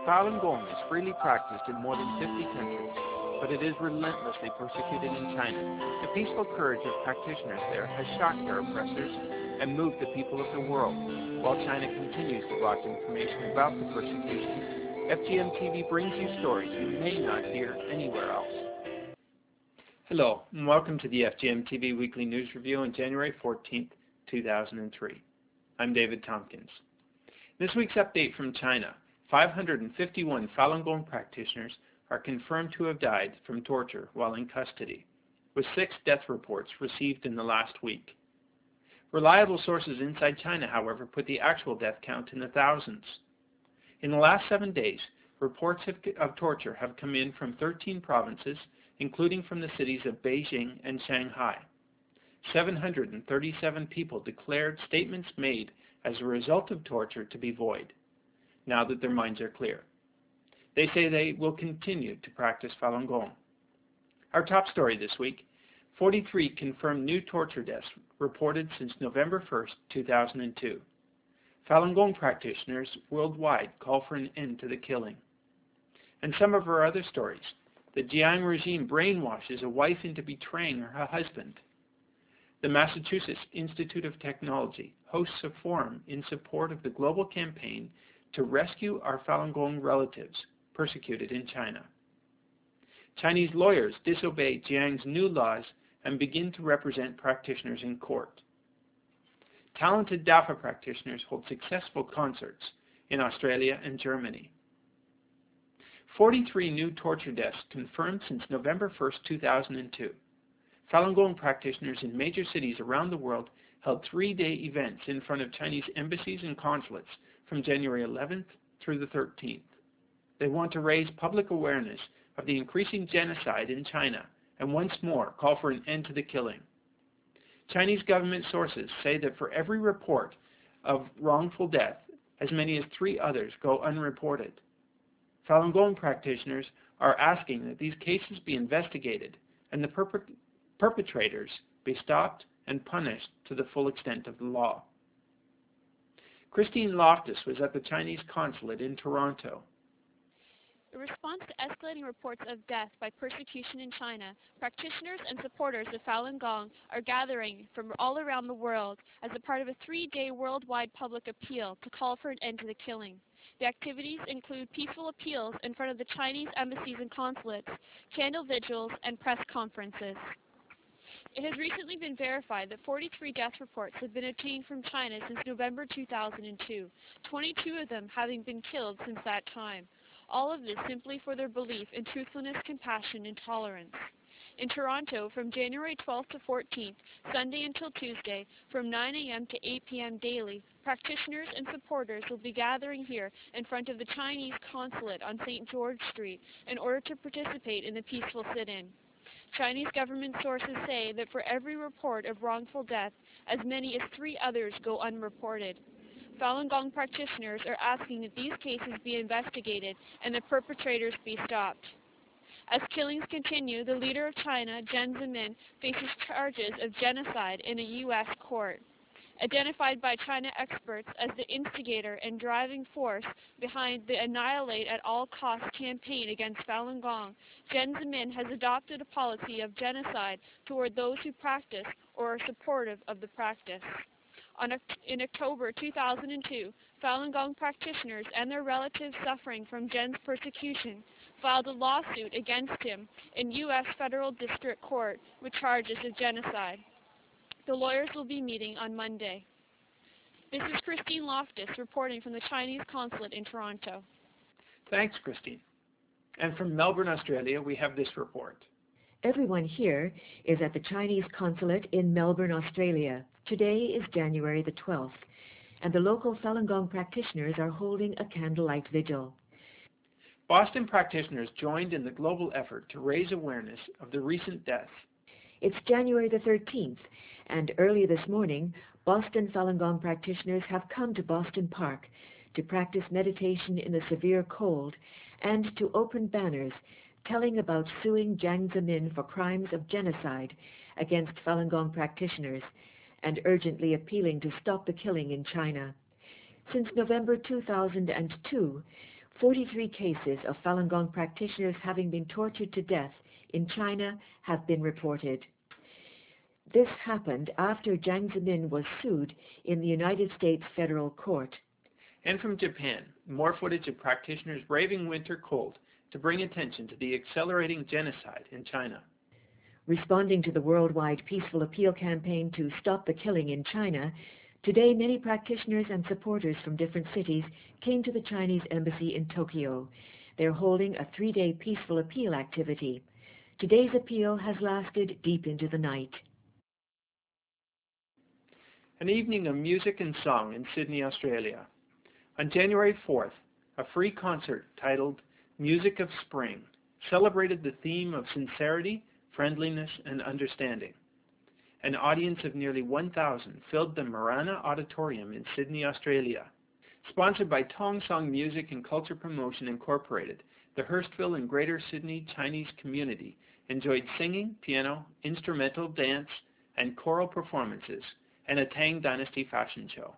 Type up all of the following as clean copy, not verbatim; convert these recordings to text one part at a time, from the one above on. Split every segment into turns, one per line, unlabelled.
Falun Gong is freely practiced in more than 50 countries, but it is relentlessly persecuted in China. The peaceful courage of practitioners there has shocked their oppressors and moved the people of the world. While China continues to block information about the persecution, FGM TV brings you stories you may not hear anywhere else. Hello, and welcome to the FGM TV Weekly News Review on January 14th, 2003. I'm David Tompkins. This week's update from China: 551 Falun Gong practitioners are confirmed to have died from torture while in custody, with 6 death reports received in the last week. Reliable sources inside China, however, put the actual death count in the thousands. In the last 7 days, reports of torture have come in from 13 provinces, including from the cities of Beijing and Shanghai. 737 people declared statements made as a result of torture to be void, now that their minds are clear. They say they will continue to practice Falun Gong. Our top story this week: 43 confirmed new torture deaths reported since November 1st, 2002. Falun Gong practitioners worldwide call for an end to the killing. And some of our other stories: the Jiang regime brainwashes a wife into betraying her husband. The Massachusetts Institute of Technology hosts a forum in support of the global campaign to rescue our Falun Gong relatives persecuted in China. Chinese lawyers disobey Jiang's new laws and begin to represent practitioners in court. Talented DAPA practitioners hold successful concerts in Australia and Germany. 43 new torture deaths confirmed since November 1st, 2002. Falun Gong practitioners in major cities around the world held 3-day events in front of Chinese embassies and consulates from January 11th through the 13th. They want to raise public awareness of the increasing genocide in China and once more call for an end to the killing. Chinese government sources say that for every report of wrongful death, as many as 3 others go unreported. Falun Gong practitioners are asking that these cases be investigated and the perpetrators be stopped and punished to the full extent of the law. Christine Loftus was at the Chinese consulate in Toronto.
In response to escalating reports of death by persecution in China, practitioners and supporters of Falun Gong are gathering from all around the world as a part of a 3-day worldwide public appeal to call for an end to the killing. The activities include peaceful appeals in front of the Chinese embassies and consulates, candle vigils, and press conferences. It has recently been verified that 43 death reports have been obtained from China since November 2002, 22 of them having been killed since that time. All of this simply for their belief in truthfulness, compassion, and tolerance. In Toronto, from January 12th to 14th, Sunday until Tuesday, from 9 a.m. to 8 p.m. daily, practitioners and supporters will be gathering here in front of the Chinese consulate on St. George Street in order to participate in the peaceful sit-in. Chinese government sources say that for every report of wrongful death, as many as 3 others go unreported. Falun Gong practitioners are asking that these cases be investigated and the perpetrators be stopped. As killings continue, the leader of China, Jiang Zemin, faces charges of genocide in a U.S. court. Identified by China experts as the instigator and driving force behind the Annihilate at All Costs campaign against Falun Gong, Jiang Zemin has adopted a policy of genocide toward those who practice or are supportive of the practice. In October 2002, Falun Gong practitioners and their relatives suffering from Jiang's persecution filed a lawsuit against him in U.S. Federal District Court with charges of genocide. The lawyers will be meeting on Monday. This is Christine Loftus reporting from the Chinese consulate in Toronto.
Thanks, Christine. And from Melbourne, Australia, we have this report.
Everyone here is at the Chinese consulate in Melbourne, Australia. Today is January the 12th, and the local Falun Gong practitioners are holding a candlelight vigil.
Boston practitioners joined in the global effort to raise awareness of the recent deaths.
It's January the 13th, and early this morning, Boston Falun Gong practitioners have come to Boston Park to practice meditation in the severe cold and to open banners telling about suing Jiang Zemin for crimes of genocide against Falun Gong practitioners and urgently appealing to stop the killing in China. Since November 2002, 43 cases of Falun Gong practitioners having been tortured to death in China have been reported. This happened after Jiang Zemin was sued in the United States federal court.
And from Japan, more footage of practitioners braving winter cold to bring attention to the accelerating genocide in China.
Responding to the worldwide peaceful appeal campaign to stop the killing in China, today many practitioners and supporters from different cities came to the Chinese embassy in Tokyo. They're holding a 3-day peaceful appeal activity. Today's appeal has lasted deep into the night.
An evening of music and song in Sydney, Australia. On January 4th, a free concert titled Music of Spring celebrated the theme of sincerity, friendliness, and understanding. An audience of nearly 1,000 filled the Marana Auditorium in Sydney, Australia. Sponsored by Tong Song Music and Culture Promotion Incorporated, the Hurstville and Greater Sydney Chinese community enjoyed singing, piano, instrumental, dance, and choral performances, and a Tang Dynasty fashion show.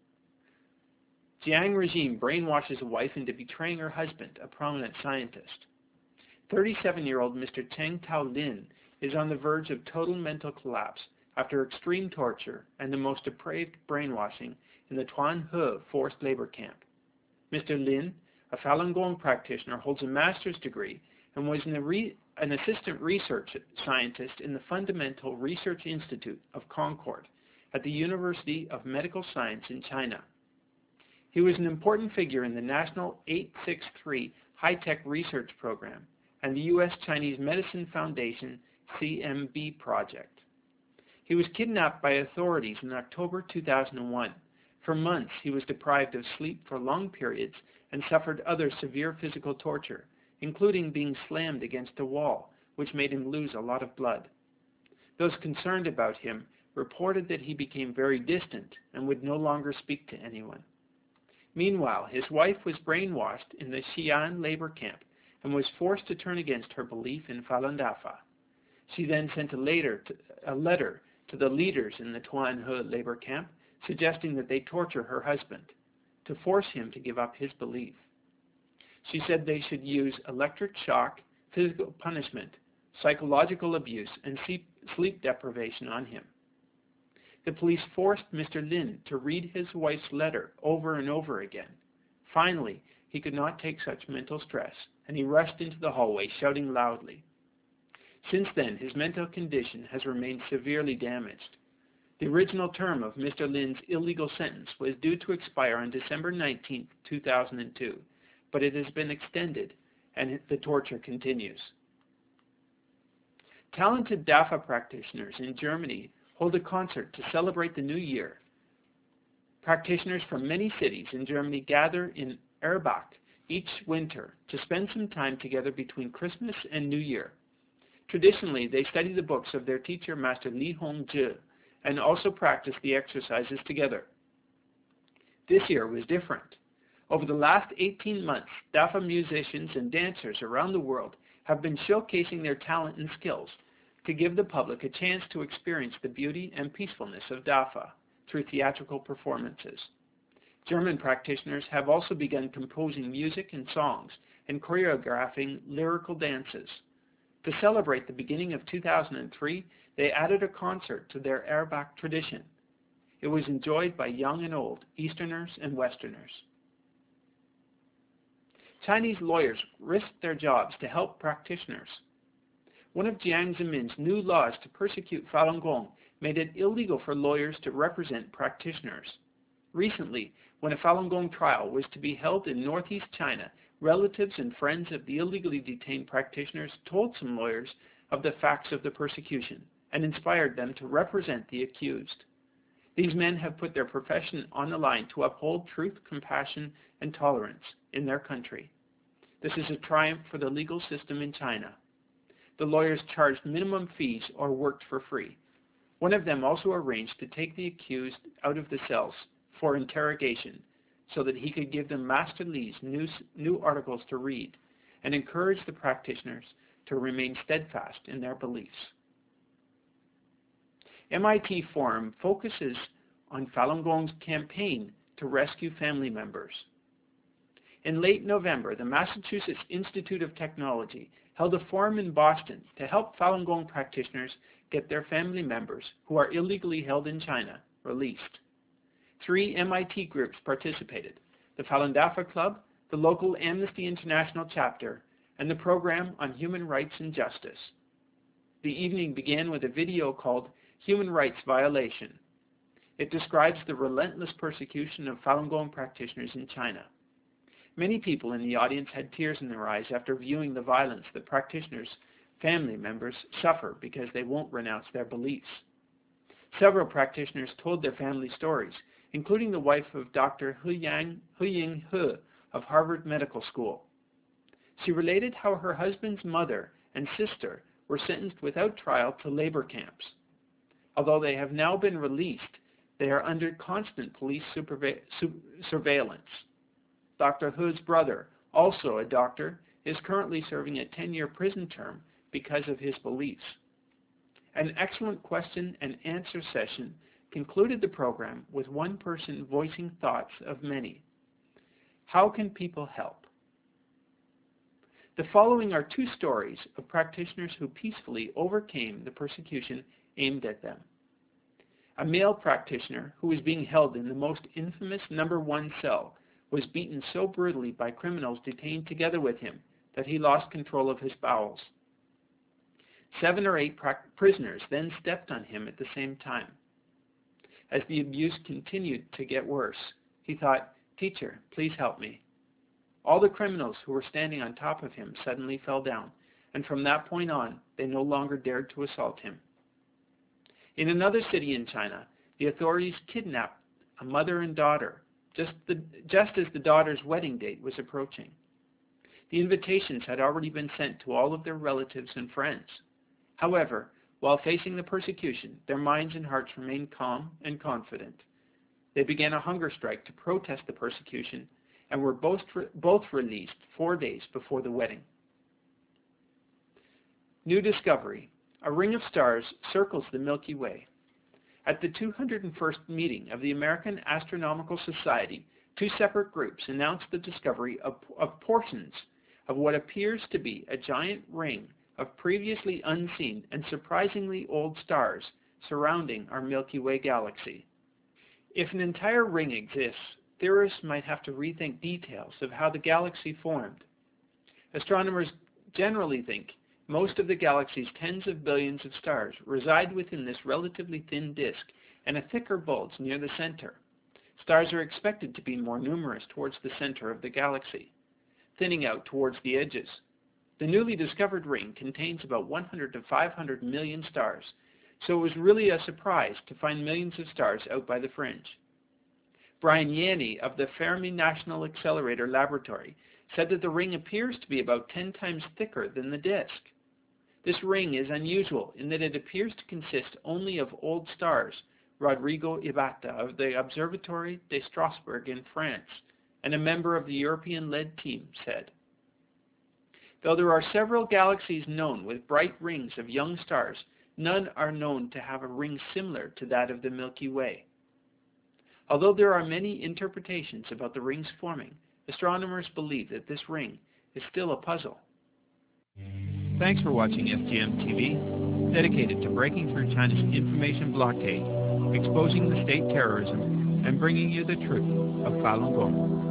Jiang regime brainwashes a wife into betraying her husband, a prominent scientist. 37-year-old Mr. Cheng Tao-lin is on the verge of total mental collapse after extreme torture and the most depraved brainwashing in the Tuan He forced labor camp. Mr. Lin, a Falun Gong practitioner, holds a master's degree and was an assistant research scientist in the Fundamental Research Institute of Concord at the University of Medical Science in China. He was an important figure in the National 863 High-Tech Research Program and the U.S. Chinese Medicine Foundation CMB project. He was kidnapped by authorities in October 2001. For months, he was deprived of sleep for long periods and suffered other severe physical torture, including being slammed against a wall, which made him lose a lot of blood. Those concerned about him reported that he became very distant and would no longer speak to anyone. Meanwhile, his wife was brainwashed in the Xi'an labor camp and was forced to turn against her belief in Falun Dafa. She then sent a letter to the leaders in the Tuan He labor camp suggesting that they torture her husband to force him to give up his belief. She said they should use electric shock, physical punishment, psychological abuse, and sleep deprivation on him. The police forced Mr. Lin to read his wife's letter over and over again. Finally, he could not take such mental stress, and he rushed into the hallway shouting loudly. Since then, his mental condition has remained severely damaged. The original term of Mr. Lin's illegal sentence was due to expire on December 19, 2002, but it has been extended, and the torture continues. Talented Dafa practitioners in Germany hold a concert to celebrate the new year. Practitioners from many cities in Germany gather in Erbach each winter to spend some time together between Christmas and New Year. Traditionally, they study the books of their teacher, Master Li Hongzhi, and also practice the exercises together. This year was different. Over the last 18 months, Dafa musicians and dancers around the world have been showcasing their talent and skills to give the public a chance to experience the beauty and peacefulness of Dafa through theatrical performances. German practitioners have also begun composing music and songs and choreographing lyrical dances. To celebrate the beginning of 2003, they added a concert to their Erbach tradition. It was enjoyed by young and old, Easterners and Westerners. Chinese lawyers risked their jobs to help practitioners. One of Jiang Zemin's new laws to persecute Falun Gong made it illegal for lawyers to represent practitioners. Recently, when a Falun Gong trial was to be held in northeast China, relatives and friends of the illegally detained practitioners told some lawyers of the facts of the persecution and inspired them to represent the accused. These men have put their profession on the line to uphold truth, compassion, and tolerance in their country. This is a triumph for the legal system in China. The lawyers charged minimum fees or worked for free. One of them also arranged to take the accused out of the cells for interrogation so that he could give them Master Li's new articles to read and encourage the practitioners to remain steadfast in their beliefs. MIT Forum focuses on Falun Gong's campaign to rescue family members. In late November, the Massachusetts Institute of Technology held a forum in Boston to help Falun Gong practitioners get their family members who are illegally held in China released. 3 MIT groups participated: the Falun Dafa Club, the local Amnesty International chapter, and the Program on Human Rights and Justice. The evening began with a video called Human Rights Violation. It describes the relentless persecution of Falun Gong practitioners in China. Many people in the audience had tears in their eyes after viewing the violence that practitioners' family members suffer because they won't renounce their beliefs. Several practitioners told their family stories, including the wife of Dr. Huying He of Harvard Medical School. She related how her husband's mother and sister were sentenced without trial to labor camps. Although they have now been released, they are under constant police surveillance. Dr. He's brother, also a doctor, is currently serving a 10-year prison term because of his beliefs. An excellent question and answer session concluded the program with one person voicing thoughts of many. How can people help? The following are 2 stories of practitioners who peacefully overcame the persecution aimed at them. A male practitioner who was being held in the most infamous number 1 cell was beaten so brutally by criminals detained together with him that he lost control of his bowels. 7 or 8 prisoners then stepped on him at the same time. As the abuse continued to get worse, he thought, "Teacher, please help me." All the criminals who were standing on top of him suddenly fell down, and from that point on, they no longer dared to assault him. In another city in China, the authorities kidnapped a mother and daughter, just as the daughter's wedding date was approaching. The invitations had already been sent to all of their relatives and friends. However, while facing the persecution, their minds and hearts remained calm and confident. They began a hunger strike to protest the persecution and were both released 4 days before the wedding. New discovery. A ring of stars circles the Milky Way. At the 201st meeting of the American Astronomical Society, 2 separate groups announced the discovery of portions of what appears to be a giant ring of previously unseen and surprisingly old stars surrounding our Milky Way galaxy. If an entire ring exists, theorists might have to rethink details of how the galaxy formed. Astronomers generally think most of the galaxy's tens of billions of stars reside within this relatively thin disk and a thicker bulge near the center. Stars are expected to be more numerous towards the center of the galaxy, thinning out towards the edges. The newly discovered ring contains about 100 to 500 million stars, so it was really a surprise to find millions of stars out by the fringe. Brian Yanni of the Fermi National Accelerator Laboratory said that the ring appears to be about 10 times thicker than the disk. This ring is unusual in that it appears to consist only of old stars, Rodrigo Ibata of the Observatoire de Strasbourg in France, and a member of the European-led team, said. Though there are several galaxies known with bright rings of young stars, none are known to have a ring similar to that of the Milky Way. Although there are many interpretations about the ring's forming, astronomers believe that this ring is still a puzzle. Thanks for watching SGM TV, dedicated to breaking through China's information blockade, exposing the state terrorism, and bringing you the truth of Falun Gong.